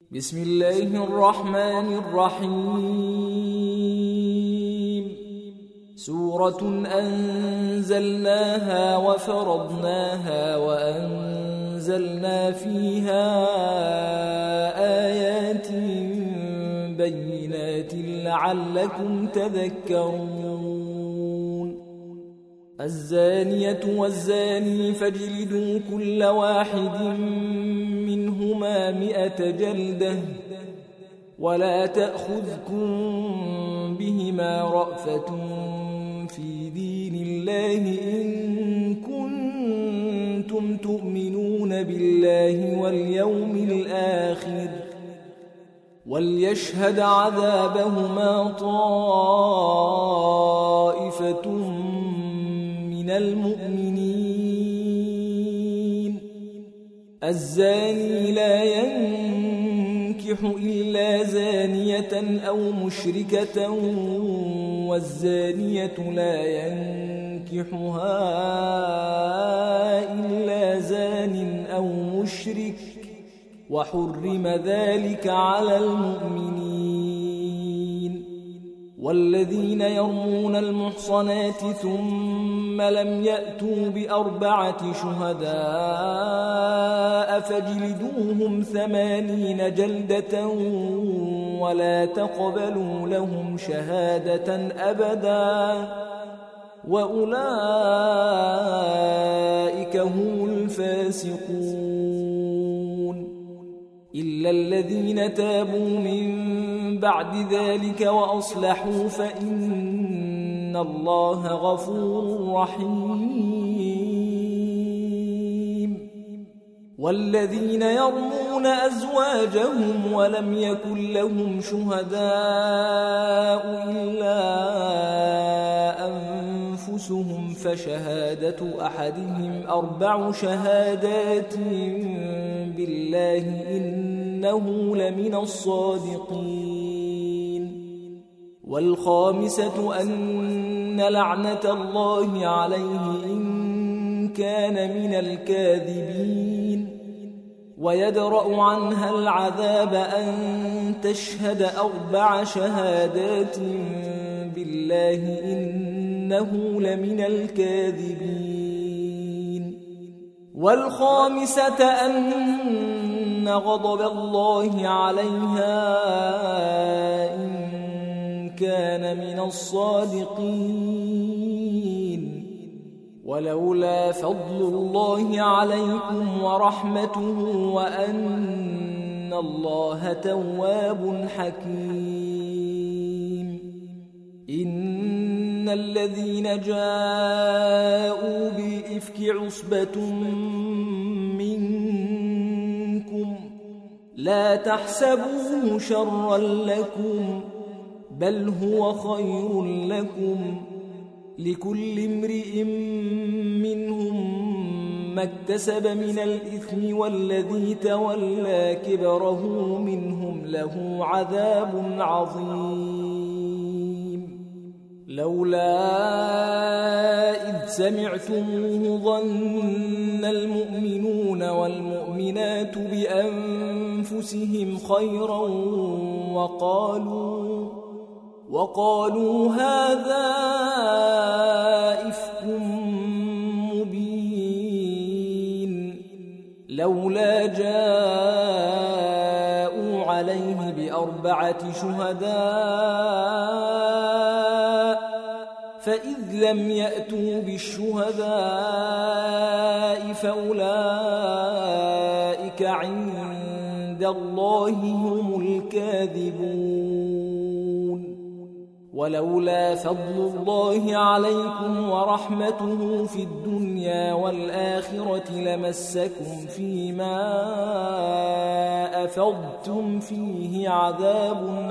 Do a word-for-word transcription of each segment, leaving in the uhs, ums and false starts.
بسم الله الرحمن الرحيم. سورة أنزلناها وفرضناها وأنزلنا فيها آيات بينات لعلكم تذكرون. الزانية والزاني فاجلدوا كل واحد منهما مئة جلدة ولا تأخذكم بهما رأفة في دين الله إن كنتم تؤمنون بالله واليوم الآخر وليشهد عذابهما طائفة من المؤمنين. الزاني لا ينكح إلا زانية أو مشركة والزانية لا ينكحها إلا زان أو مشرك وحرم ذلك على المؤمنين. والذين يرمون المحصنات ثم لم يأتوا بأربعة شهداء فاجلدوهم ثمانين جلدة ولا تقبلوا لهم شهادة أبدا وأولئك هم الفاسقون. إلا الذين تابوا من بعد ذلك وأصلحوا فإن الله غفور رحيم. والذين يرمون أزواجهم ولم يكن لهم شهداء إلا أنفسهم فشهادة أحدهم أربع شهادات بالله إنه لمن الصادقين. والخامسة أن لعنة الله عليه إن كان من الكاذبين. ويدرأ عنها العذاب أن تشهد أربع شهادات بالله إنه لمن الكاذبين. والخامسة أن غضب الله عليها إن كان من الصادقين. ولولا فضل الله عليكم ورحمته وأن الله تواب حكيم. إن الذين جاءوا بالإفك عصبة منكم لا تحسبوه شرا لكم بل هو خير لكم. لكل امرئ منهم ما اكتسب من الإثم والذي تولى كبره منهم له عذاب عظيم. لولا إذ سمعتموه ظن المؤمنون والمؤمنات بأنفسهم خيرا وقالوا وقالوا هذا إفك مبين. لولا جاءوا عليه بأربعة شهداء فإذ لم يأتوا بالشهداء فأولئك عند الله هم الكاذبون. ولولا فضل الله عليكم ورحمته في الدنيا والآخرة لمسكم فيما أفضتم فيه عذاب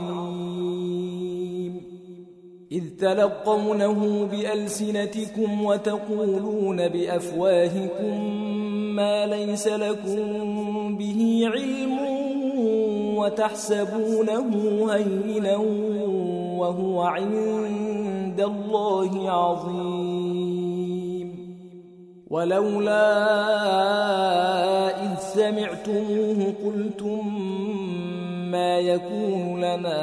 عظيم. إذ تلقونه بألسنتكم وتقولون بأفواهكم ما ليس لكم به علم وتحسبونه هينا وهو عند الله عظيم. ولولا إذ سمعتموه قلتم يكون لنا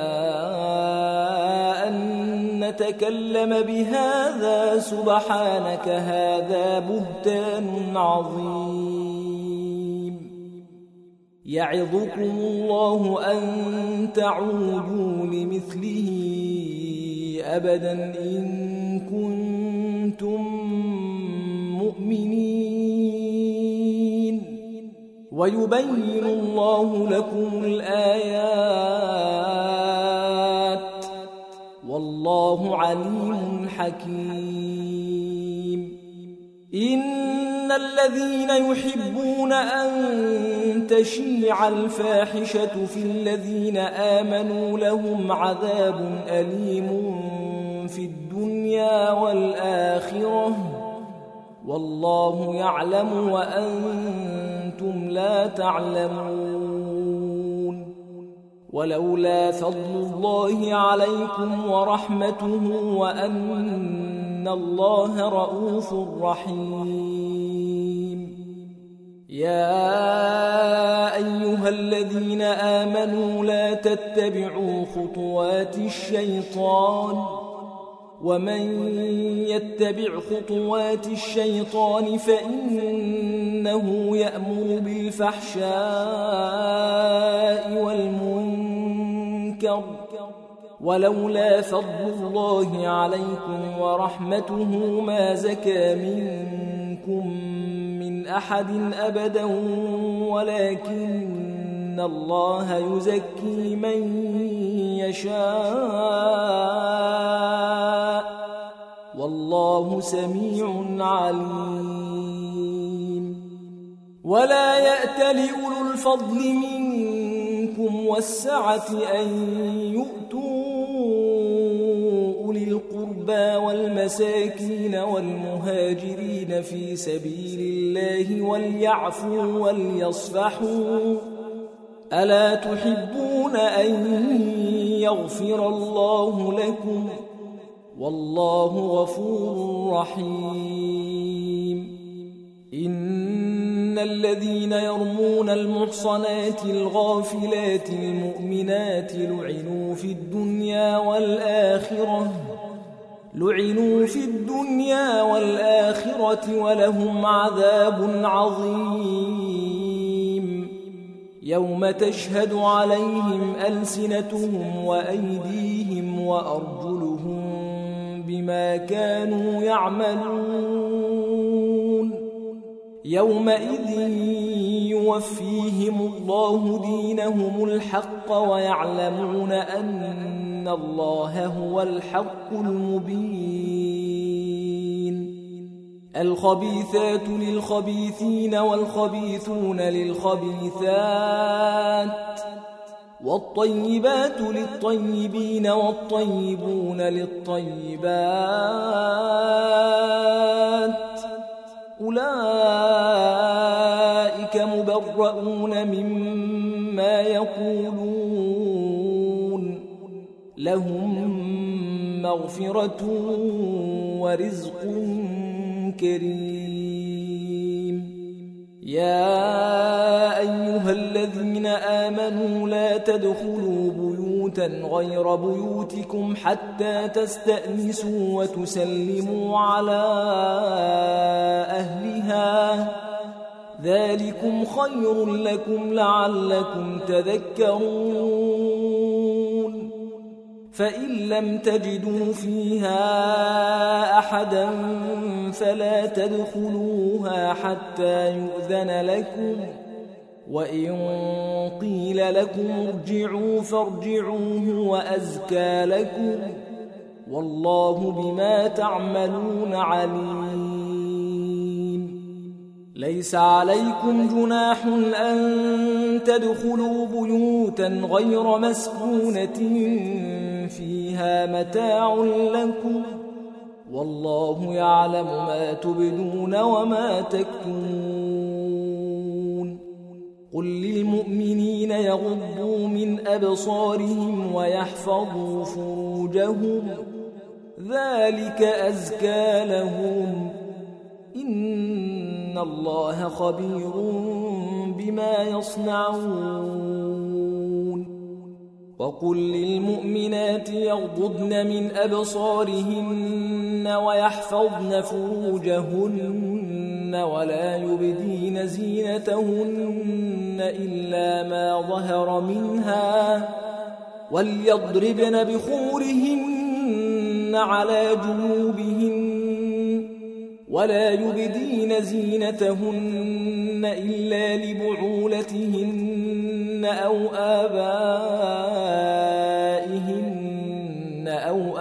أن نتكلم بهذا سبحانك هذا بهتان عظيم يعظكم الله أن تعودوا لمثله أبدا إن كنتم مؤمنين ويبين الله لكم الآيات والله عليم حكيم إن الذين يحبون أن تشيع الفاحشة في الذين آمنوا لهم عذاب أليم في الدنيا والآخرة والله يعلم وأنتم لا تعلمون ولولا فضل الله عليكم ورحمته وأن الله رؤوف رحيم يا أيها الذين آمنوا لا تتبعوا خطوات الشيطان ومن يتبع خطوات الشيطان فإنه يأمر بالفحشاء والمنكر ولولا فضل الله عليكم ورحمته ما زكى منكم من أحد أبدا ولكن الله يزكي من يشاء والله سميع عليم ولا يأتل أولو الفضل منكم والسعة أن يؤتوا أولي القربى والمساكين والمهاجرين في سبيل الله وليعفوا وليصفحوا ألا تحبون أن يغفر الله لكم والله غفور رحيم إن الذين يرمون المحصنات الغافلات المؤمنات لعنوا في الدنيا والآخرة لعنوا في الدنيا والآخرة ولهم عذاب عظيم يوم تشهد عليهم ألسنتهم وأيديهم وأرجلهم بما كانوا يعملون يومئذ يوفيهم الله دينهم الحق ويعلمون أن الله هو الحق المبين الخبيثات للخبيثين والخبيثون للخبيثات والطيبات للطيبين والطيبون للطيبات أولئك مبرؤون مما يقولون لهم مغفرة ورزق كريم يا أيها الذين آمنوا لا تدخلوا بيوتا غير بيوتكم حتى تستأنسوا وتسلموا على أهلها ذلكم خير لكم لعلكم تذكرون فإن لم تجدوا فيها أحدا فلا تدخلوها حتى يؤذن لكم وإن قيل لكم ارجعوا فارجعوه وأزكى لكم والله بما تعملون عليم ليس عليكم جناح أن تدخلوا بيوتا غير مسكونة فيها متاع لكم والله يعلم ما تبدون وما تكتمون قل للمؤمنين يغضوا من أبصارهم ويحفظوا فروجهم ذلك أزكى لهم إن الله خبير بما يصنعون وقل للمؤمنات يغضضن من أبصارهن ويحفظن فروجهن ولا يبدين زينتهن إلا ما ظهر منها وليضربن بخمرهن على جنوبهن ولا يبدين زينتهن إلا لبعولتهن أو آبائهن أو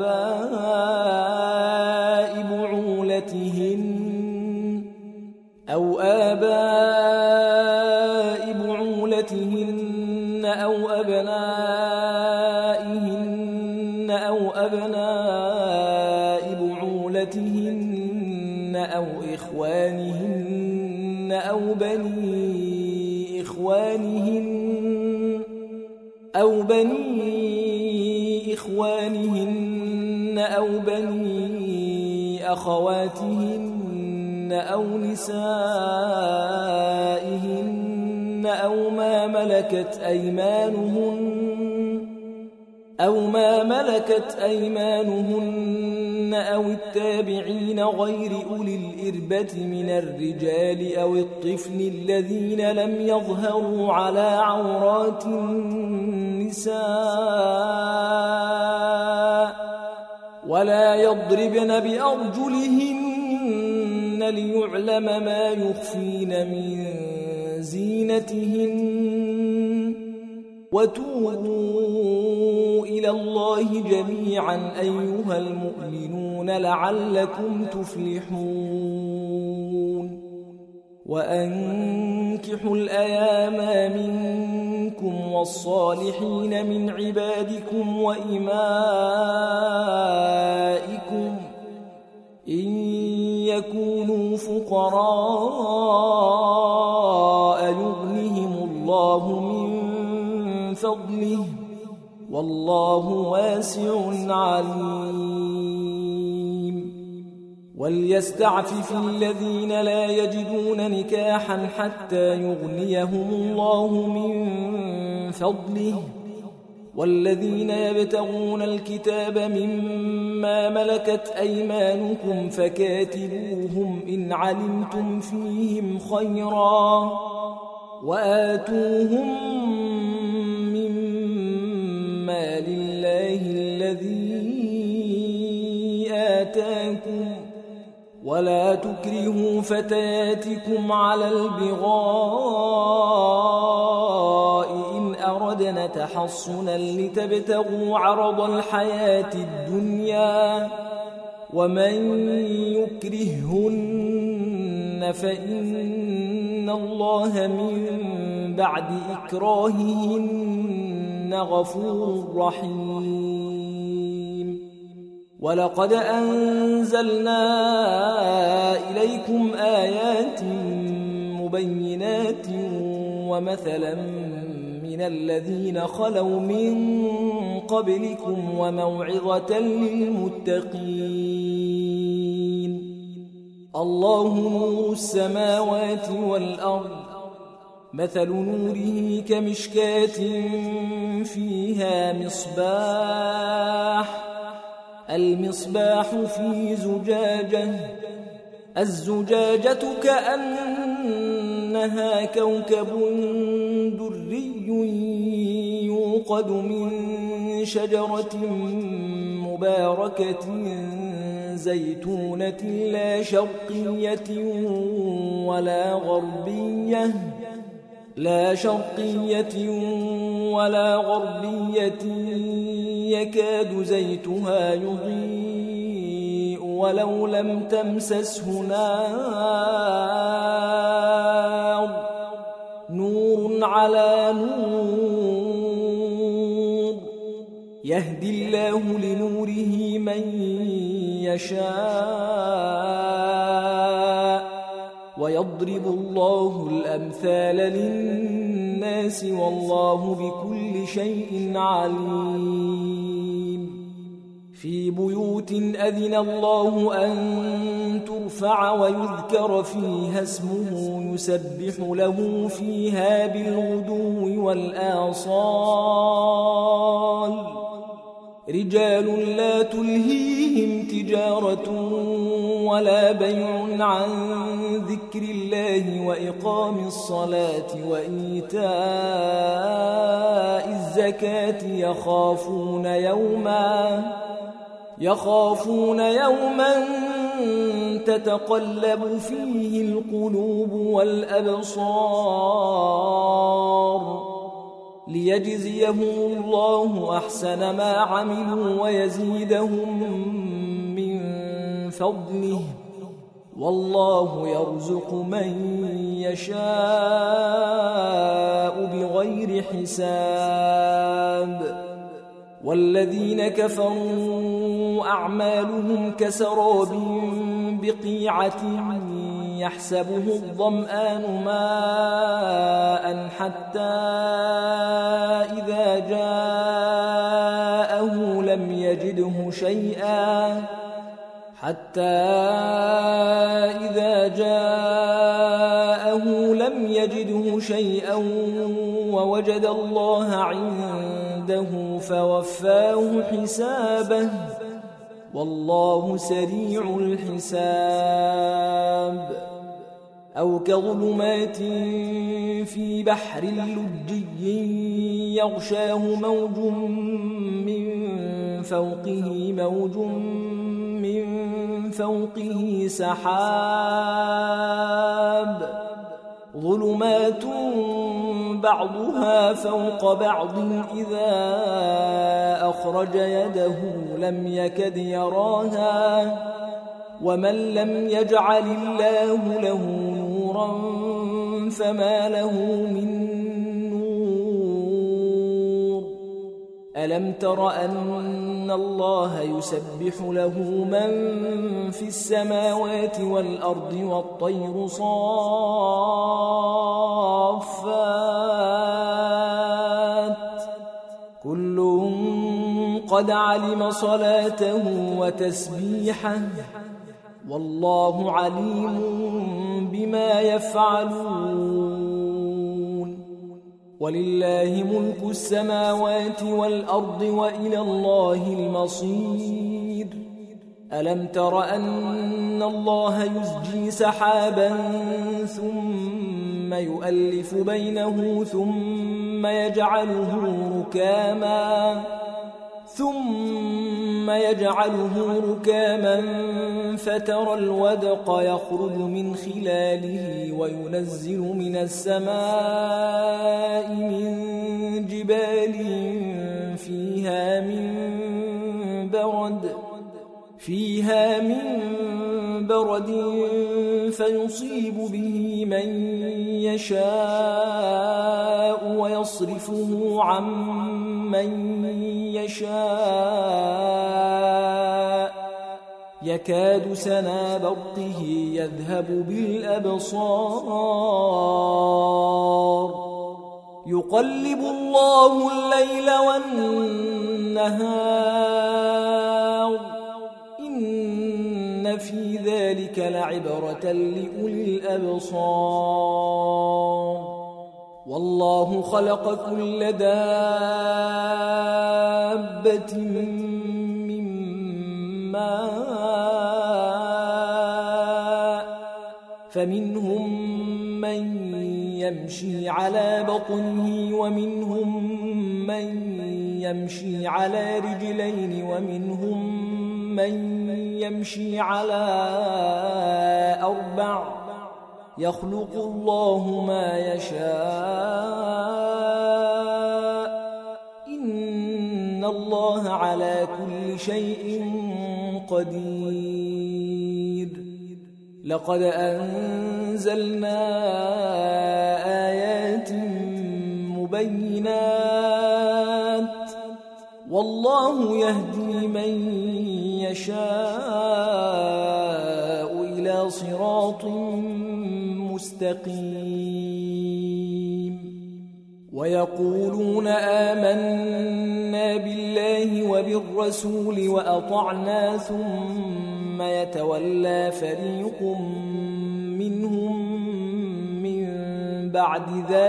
آباء بعولتهن أو آباء بعولتهن أو أبنائهن أو أبناء بعولتهن أو إخوانهن أو بني إخوانهن أو بني إخوانهن أو بني أخواتهن أو نسائهن أو ما ملكت أيمانهن أو ما ملكت أيمانهن أو التابعين غير أولي الإربة من الرجال أو الطفل الذين لم يظهروا على عورات النساء ولا يضربن بأرجلهن ليعلم ما يخفين من زينتهن وتوبوا إلى الله جميعا أيها المؤمنون لعلكم تفلحون وأنكحوا الأيام منكم والصالحين من عبادكم وإمائكم إن يكونوا فقراء يغنهم الله من فضله والله واسع عليم وليستعفف الذين لا يجدون نكاحا حتى يغنيهم الله من فضله والذين يبتغون الكتاب مما ملكت أيمانكم فكاتبوهم إن علمتم فيهم خيرا وآتوهم مما لله الذي آتاكم ولا تكرهوا فتياتكم على البغاء إن أردنا تحصنا لتبتغوا عرض الحياة الدنيا ومن يكرههن فإن الله من بعد إكراههن غفور رحيم ولقد أنزلنا إليكم آيات مبينات ومثلا من الذين خلوا من قبلكم وموعظة للمتقين الله نور السماوات والأرض مثل نوره كمشكاة فيها مصباح المصباح في زجاجة الزجاجة كأنها كوكب دري يوقد من شجرة مباركة زيتونة لا شرقية ولا غربية لا شرقية ولا غربية يكاد زيتها يضيء ولو لم تمسسه نار نور على نور يهدي الله لنوره من يشاء ويضرب الله الأمثال للناس والله بكل شيء عليم في بيوت أذن الله أن ترفع ويذكر فيها اسمه يسبح له فيها بالغدو والآصال رجال لا تلهيهم تجارة ولا بيع عن ذكر الله وإقام الصلاة وإيتاء الزكاة يخافون يوما يخافون يوما تتقلب فيه القلوب والأبصار ليجزيهم الله أحسن ما عملوا ويزيدهم من فضله والله يرزق من يشاء بغير حساب والذين كفروا أعمالهم كسراب بقيعة يحسبه الظمآن ماء حتى إذا جاءه لم يجده شيئا حتى إذا جاءه لم يجده شيئا ووجد الله عنده فوفاه حسابه والله سريع الحساب أو كظلمات في بحر لجي يغشاه موج من فوقه موج من فوقه سحاب ظلمات بعضها فوق بعض إذا أخرج يده لم يكد يراها ومن لم يجعل الله له نورا فما له من نور ألم تر أن الله يسبح له من في السماوات والأرض والطير صافات كل قد علم صلاته وتسبيحه والله عليم بما يفعلون ولله ملك السماوات والأرض وإلى الله المصير ألم تر أن الله يزجي سحابا ثم يؤلف بينه ثم يجعله ركاما ثم يجعله ركاما فترى الودق يخرج من خلاله وينزل من السماء من جبال فيها من برد فيها من برد فيصيب به من يشاء ويصرفه عن من يشاء يكاد سنا برقه يذهب بالأبصار يقلب الله الليل والنهار إن في ذلك لعبرة لأولي الأبصار والله خلق كل دابة من ماء فمنهم من يمشي على بطنه ومنهم من يمشي على رجلين ومنهم من يمشي على أربع يخلق الله ما يشاء إن الله على كل شيء قدير لقد أنزلنا آيات مبينات والله يهدي من يشاء إلى صراط مستقيم ويقولون آمنا بالله وبالرسول وأطعنا ثم يتولى فريق منهم من بعد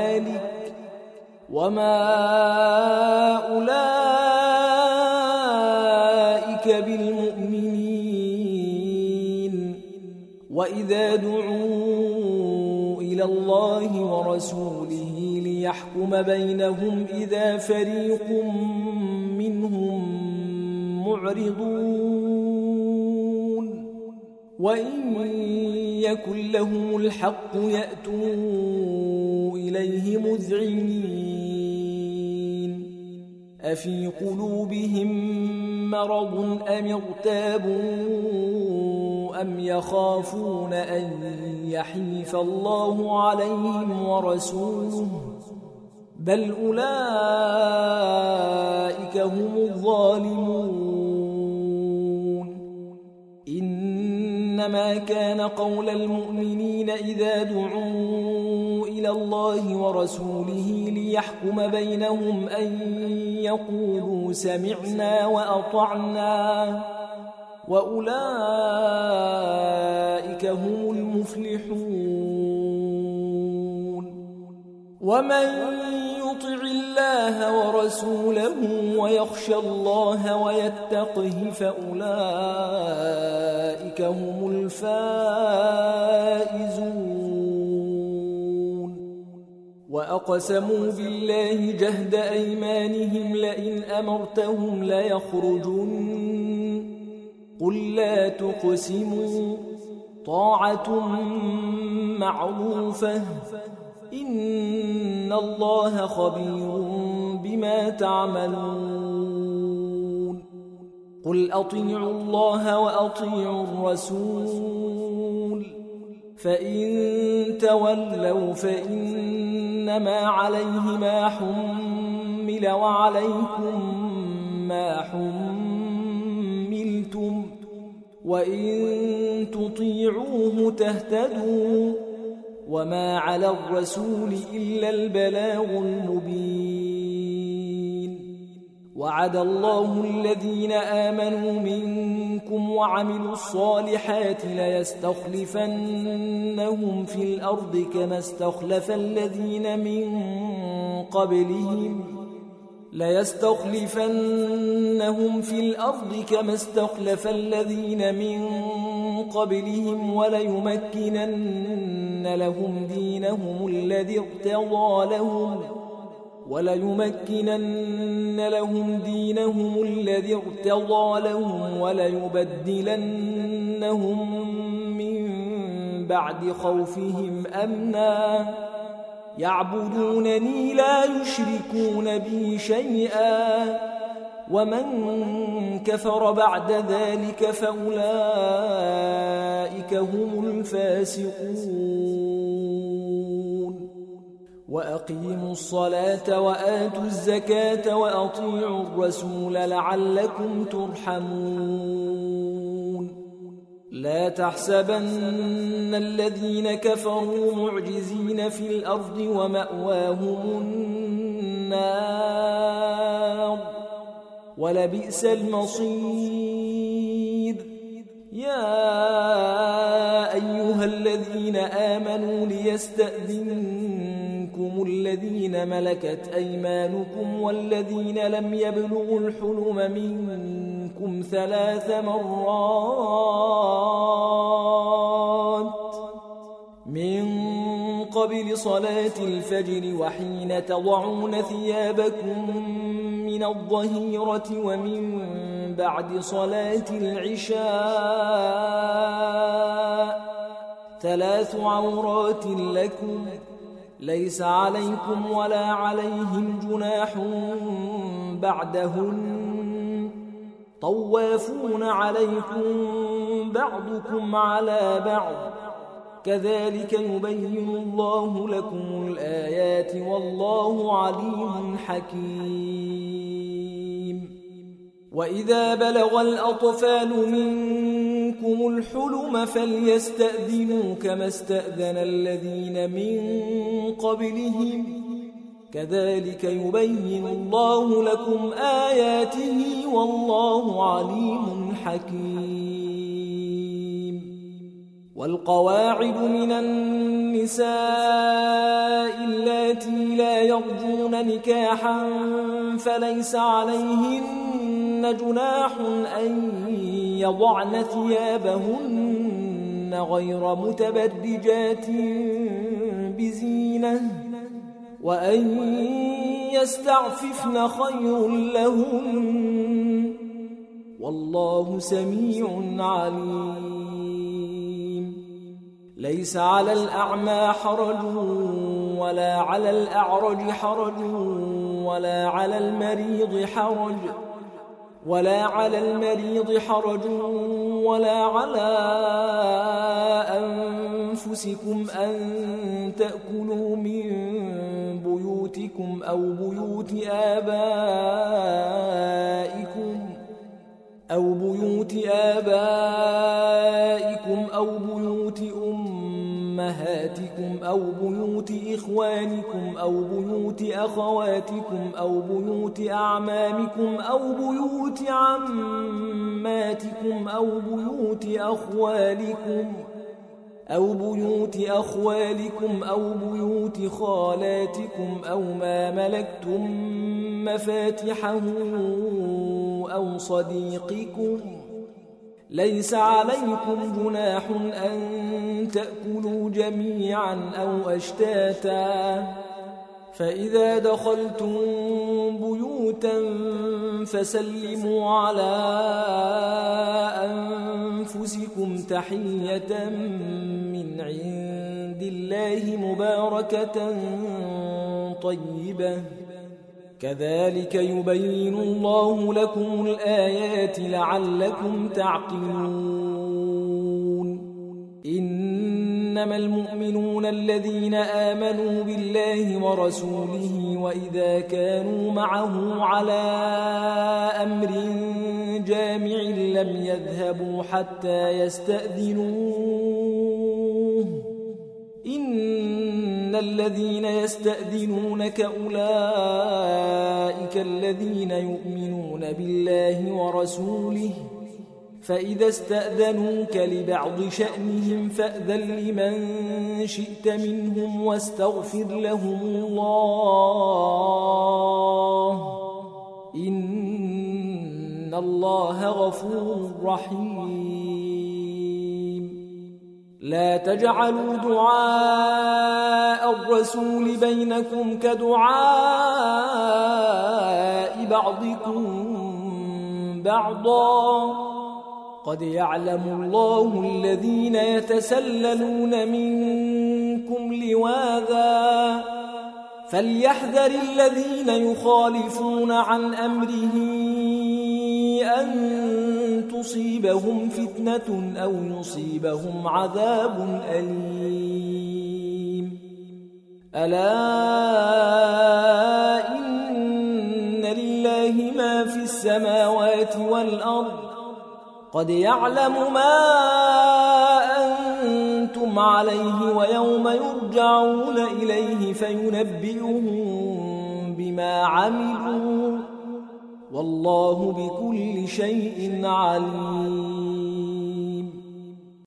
ذلك وما أولئك أولئك بالمؤمنين وإذا دعوا إلى الله ورسوله ليحكم بينهم إذا فريق منهم معرضون وإن يكن لهم الحق يأتوا إليه مذعنين أفي قلوبهم مرض أم ارتابوا أم يخافون أن يحيف الله عليهم ورسوله بل أولئك هم الظالمون إنما كان قول المؤمنين إذا دعوا إلى الله ورسوله ليحكم بينهم أن يقولوا سمعنا وأطعنا وأولئك هم المفلحون ومن يطع الله ورسوله ويخشى الله ويتقه فأولئك هم الفائزون وأقسموا بالله جهد أيمانهم لئن أمرتهم ليخرجن قل لا تقسموا طاعة معروفة إن الله خبير بما تعملون قل أطيعوا الله وأطيعوا الرسول فإن تولوا فإنما عليه ما حمل وعليكم ما حملتم وإن تطيعوه تهتدوا وما على الرسول إلا البلاغ المبين وعد الله الذين آمنوا منكم وعملوا الصالحات ليستخلفنهم في الأرض كما استخلف الذين من قبلهم ليستخلفنهم في الأرض كما استخلف الذين من قبلهم وليمكنن لهم دينهم الذي ارتضى لهم وليمكنن لهم دينهم الذي ارتضى لهم وليبدلنهم من بعد خوفهم أمنا يعبدونني لا يشركون بي شيئا ومن كفر بعد ذلك فأولئك هم الفاسقون وأقيموا الصلاة وآتوا الزكاة وأطيعوا الرسول لعلكم ترحمون لا تحسبن الذين كفروا معجزين في الأرض ومأواهم النار ولبئس المصير يا أيها الذين آمنوا ليستأذنكم الذين ملكت أيمانكم والذين لم يبلغوا الحلم منكم ثلاث مرات من قبل صلاة الفجر وحين تضعون ثيابكم من الظهيرة ومن بعد صلاة العشاء ثلاث عورات لكم ليس عليكم ولا عليهم جناح بعدهن طوافون عليكم بعضكم على بعض كذلك يبين الله لكم الآيات والله عليم حكيم وإذا بلغ الأطفال منكم الحلم فليستأذنوا كما استأذن الذين من قبلهم كذلك يبين الله لكم آياته والله عليم حكيم والقواعد من النساء اللاتي لا يرجون نكاحا فليس عليهن جناح أن يضعن ثيابهن غير متبرجات بزينة وأن يستعففن خير لهن والله سميع عليم. ليس على الأعمى حرج ولا على الأعرج حرج ولا على المريض حرج ولا على المريض حرج ولا على أنفسكم أن تأكلوا من بيوتكم أو بيوت آبائكم أو بيوت آبائكم أو بيوت أمهاتكم أو بيوت إخوانكم أو بيوت أخواتكم أو بيوت أعمامكم أو بيوت عماتكم أو بيوت أخوالكم أو بيوت أخوالكم أو بيوت خالاتكم أو ما ملكتم مفاتحه أو صديقكم. ليس عليكم جناح أن تأكلوا جميعا أو أشتاتا فإذا دخلتم بيوتا فسلموا على أنفسكم تحية من عند الله مباركة طيبة كذلك يبين الله لكم الآيات لعلكم تعقلون. إنما المؤمنون الذين آمنوا بالله ورسوله وإذا كانوا معه على أمر جامع لم يذهبوا حتى يستأذنوه إن الذين يستأذنونك أولئك الذين يؤمنون بالله ورسوله فإذا استأذنوك لبعض شأنهم فأذن لمن شئت منهم واستغفر لهم الله إن الله غفور رحيم. لا تجعلوا دعاء الرسول بينكم كدعاء بعضكم بعضا قد يعلم الله الذين يتسللون منكم لواذا فليحذر الذين يخالفون عن أمره أن تصيبهم فتنة أو يصيبهم عذاب أليم. ألا إن لله ما في السماوات والأرض قد يعلم ما أنتم عليه ويوم يرجعون إليه فينبئهم بما عملوا والله بكل شيء عليم.